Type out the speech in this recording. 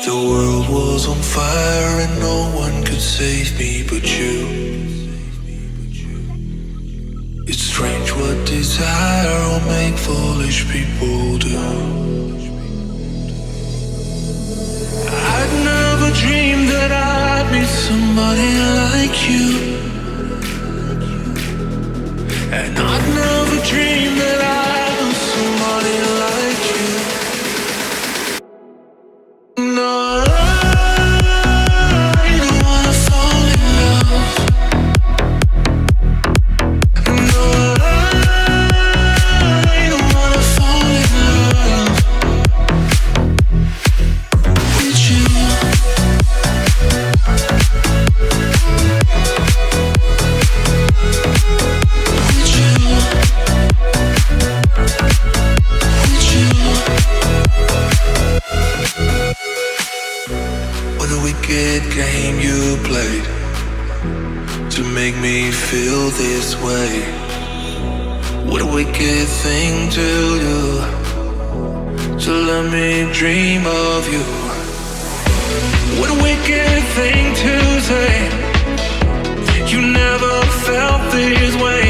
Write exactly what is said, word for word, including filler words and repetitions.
The world was on fire and no one could save me but you. It's strange what desire will make foolish people do. I'd never dreamed that I'd meet somebody like you, and I'd never dreamed that I'd lose somebody like you. No, I don't wanna fall in love. No, I don't wanna fall in love with you. With you. With you. What a wicked game you played to make me feel this way. What a wicked thing to do, to let me dream of you. What a wicked thing to say. You never felt this way.